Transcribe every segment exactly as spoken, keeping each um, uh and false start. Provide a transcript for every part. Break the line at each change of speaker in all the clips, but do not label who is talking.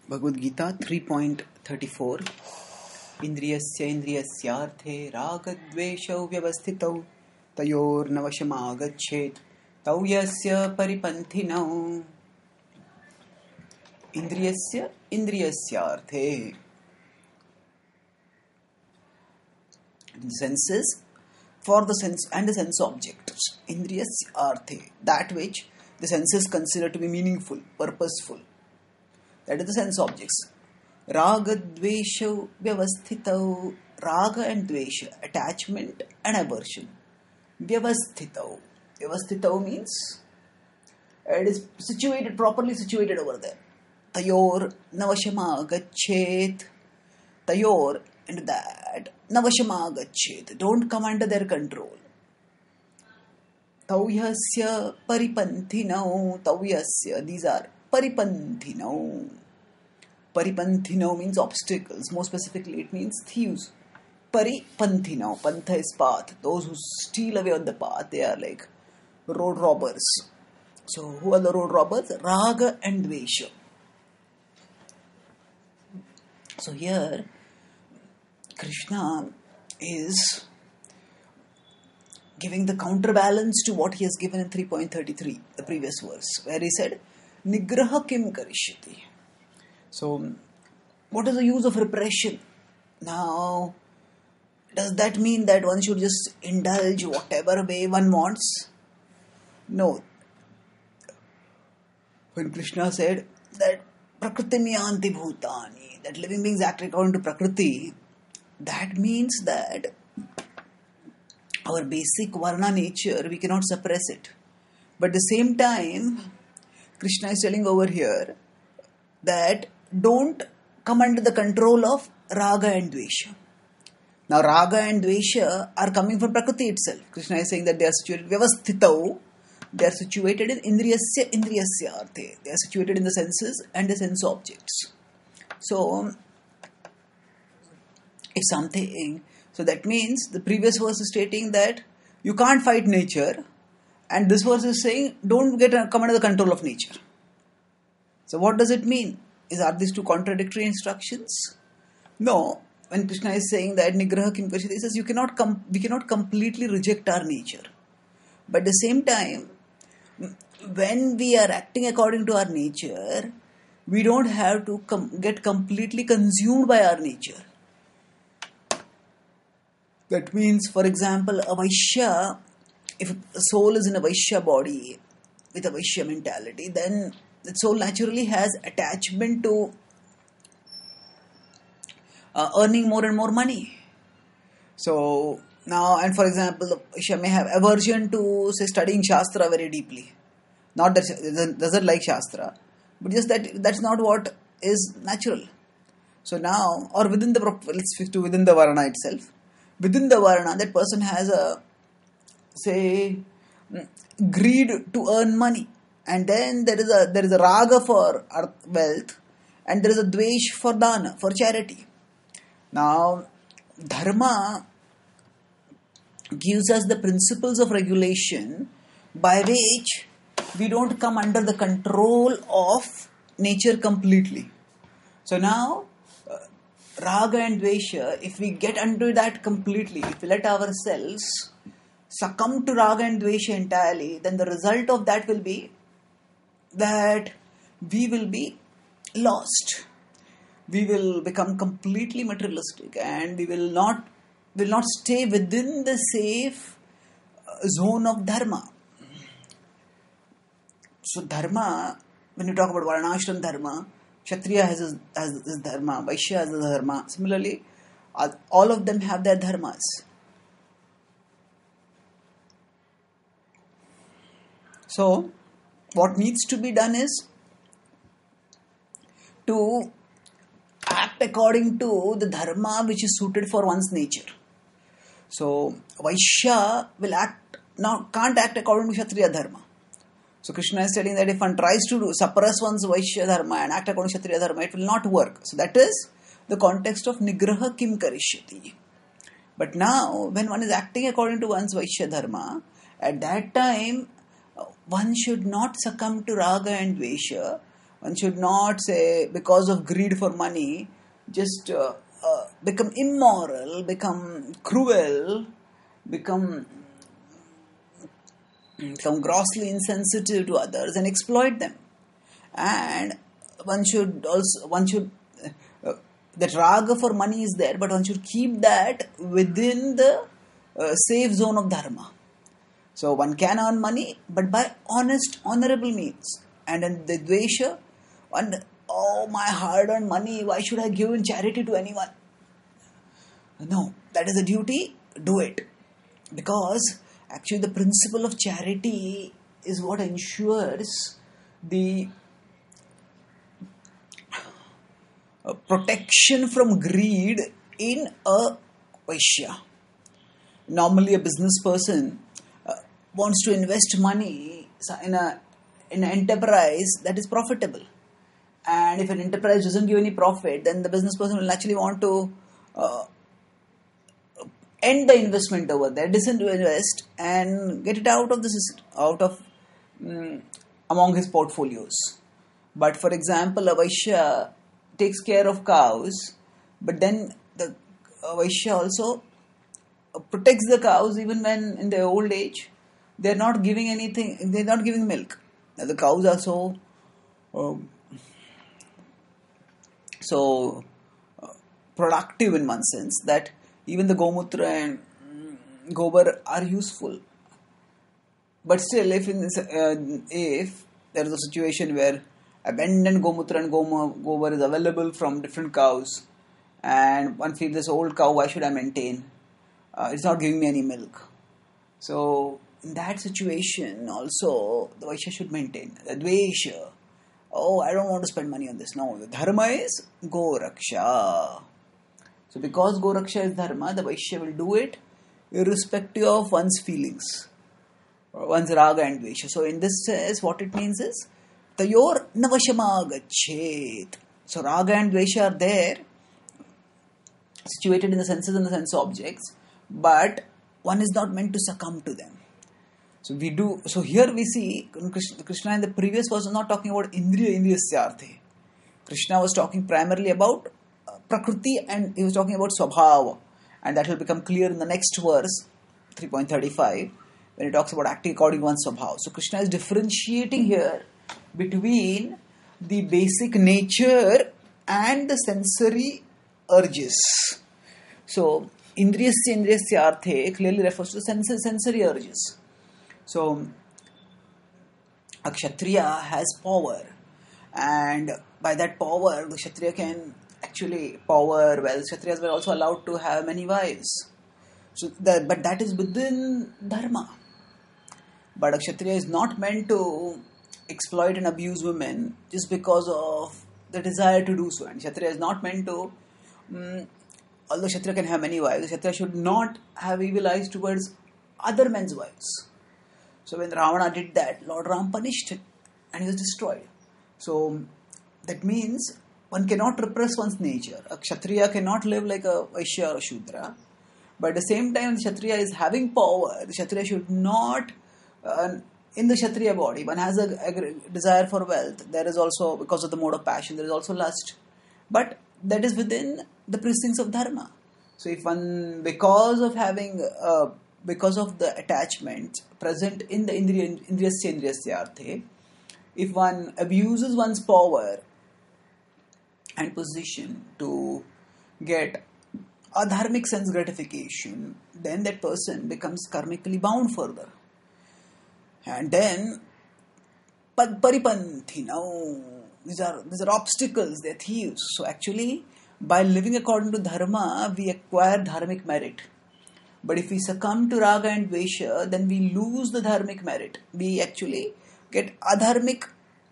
Bhagavad Gita three point thirty-four Indriyasya indriyasyarthe ragadveshau vyavasthitau tayor navashamagachet tau yasya paripanthinau. Indriyasya indriyasyarthe. The senses for the sense and the sense objects. Indriyasyarthe, that which the senses consider to be meaningful, purposeful. That is the sense objects. Raga dvesha vyavasthitau. Raga and dvesha, attachment and aversion. Vyavasthitau. Vyavasthitau means it is situated, properly situated over there. Tayor navashama gachet. Tayor, and that navashama gachet. Don't come under their control. Tauyasya paripanthinau. Tauyasya, these are Paripanthinau. Paripanthinau means obstacles. More specifically, it means thieves. Paripanthinau. Pantha is path. Those who steal away on the path, they are like road robbers. So, who are the road robbers? Raga and Dvesha. So, here, Krishna is giving the counterbalance to what he has given in three point thirty-three, the previous verse, where he said, Nigraha kim karishyati. So, what is the use of repression? Now, does that mean that one should just indulge whatever way one wants? No. When Krishna said that Prakriti niyanti bhutani, that living beings act according to Prakriti, that means that our basic varna nature, we cannot suppress it. But at the same time, Krishna is telling over here that don't come under the control of Raga and Dvesha. Now, Raga and Dvesha are coming from Prakriti itself. Krishna is saying that they are situated Vyavasthitau. They are situated in Indriyasya Indriyasyarthe. They are situated in the senses and the sense objects. So, if something, so that means the previous verse is stating that you can't fight nature. And this verse is saying, don't get come under the control of nature. So what does it mean? Is Are these two contradictory instructions? No. When Krishna is saying that Nigraha kim karishyati, he says you cannot com- we cannot completely reject our nature. But at the same time, when we are acting according to our nature, we don't have to com- get completely consumed by our nature. That means, for example, a Vaishya, if a soul is in a Vaishya body with a Vaishya mentality, then the soul naturally has attachment to uh, earning more and more money. So now, and for example, the Vaishya may have aversion to, say, studying Shastra very deeply. Not that it doesn't like Shastra, but just that that's not what is natural. So now, or within the, let's fix to within the Varna itself. Within the Varna, that person has a, say, greed to earn money, and then there is a there is a raga for wealth, and there is a dvesh for dana, for charity. Now, dharma gives us the principles of regulation by which we don't come under the control of nature completely. So now, uh, raga and dvesha, if we get under that completely, if we let ourselves succumb to raga and dvesha entirely, then the result of that will be that we will be lost. We will become completely materialistic, and we will not will not stay within the safe zone of dharma. So dharma, when you talk about Varnashram dharma, Kshatriya has his, has his dharma, Vaishya has his dharma. Similarly, all of them have their dharmas. So, what needs to be done is to act according to the dharma which is suited for one's nature. So, Vaishya will act, now can't act according to Kshatriya dharma. So, Krishna is telling that if one tries to suppress one's Vaishya dharma and act according to Kshatriya dharma, it will not work. So, that is the context of Nigraha kim karishyati. But now, when one is acting according to one's Vaishya dharma, at that time, one should not succumb to raga and dvesha. One should not say because of greed for money, just uh, uh, become immoral, become cruel, become, become grossly insensitive to others and exploit them. And one should also, one should, uh, that raga for money is there, but one should keep that within the uh, safe zone of dharma. So one can earn money, but by honest, honorable means. And in the dvesha, one, oh, my hard-earned money, why should I give in charity to anyone? No, that is a duty, do it. Because actually the principle of charity is what ensures the uh, protection from greed in a vaishya. Normally a business person uh, wants to invest money in a in an enterprise that is profitable. And if an enterprise doesn't give any profit, then the business person will naturally want to uh, end the investment over there, disinvest and get it out of the system, out of um, among his portfolios. But for example, a Vaishya takes care of cows, but then the Vaishya also protects the cows even when in their old age they're not giving anything, they're not giving milk. Now the cows are so um, so uh, productive in one sense that even the Gomutra and Gobar are useful. But still, if in this, uh, if there is a situation where abundant Gomutra and Gobar is available from different cows, and one feels this old cow, why should I maintain? Uh, it's not giving me any milk. So in that situation, also the Vaishya should maintain the Dvesha. Oh, I don't want to spend money on this. No, the Dharma is Goraksha. So because Goraksha is Dharma, the Vaishya will do it irrespective of one's feelings, one's Raga and Dvesha. So in this sense, what it means is, Tayor Navashama Gachet. So Raga and Dvesha are there, situated in the senses and the sense objects, but one is not meant to succumb to them. So we do. So here we see Krishna in the previous verse was not talking about Indriya Indriyasyarthe. Krishna was talking primarily about uh, Prakriti, and he was talking about Swabhava, and that will become clear in the next verse, three point three five, when he talks about acting according to one's Swabhava. So Krishna is differentiating here between the basic nature and the sensory urges. So Indriyasya Indriyasyarthe clearly refers to the sensory, sensory urges. So a Kshatriya has power, and by that power the Kshatriya can actually power well. Kshatriyas were also allowed to have many wives. So that, but that is within Dharma. But a Kshatriya is not meant to exploit and abuse women just because of the desire to do so. And Kshatriya is not meant to, um, although Kshatriya can have many wives, Kshatriya should not have evil eyes towards other men's wives. So when Ravana did that, Lord Ram punished him and he was destroyed. So that means one cannot repress one's nature. A Kshatriya cannot live like a Vaishya or a Shudra. But at the same time, the Kshatriya is having power. The Kshatriya should not, uh, in the Kshatriya body, one has a, a desire for wealth. There is also, because of the mode of passion, there is also lust. But that is within the precincts of Dharma. So if one, because of having, uh, because of the attachment present in the Indriya, Indriyasya Indriyasyarthe, if one abuses one's power and position to get a dharmic sense gratification, then that person becomes karmically bound further. And then, paripanthi, now, these are, these are obstacles, they're thieves. So actually, by living according to dharma, we acquire dharmic merit. But if we succumb to raga and dvesha, then we lose the dharmic merit. We actually get adharmic,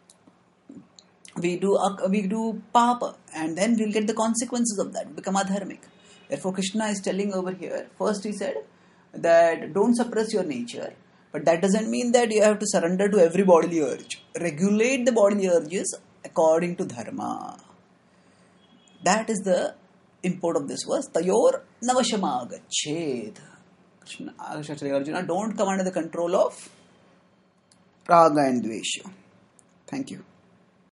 we do we do papa, and then we'll get the consequences of that, become adharmic. Therefore, Krishna is telling over here, first he said that don't suppress your nature, but that doesn't mean that you have to surrender to every bodily urge. Regulate the bodily urges according to dharma. That is the import of this verse. Tayor navashama gached. Krishna, Arjuna, don't come under the control of raga and dvesha. Thank you.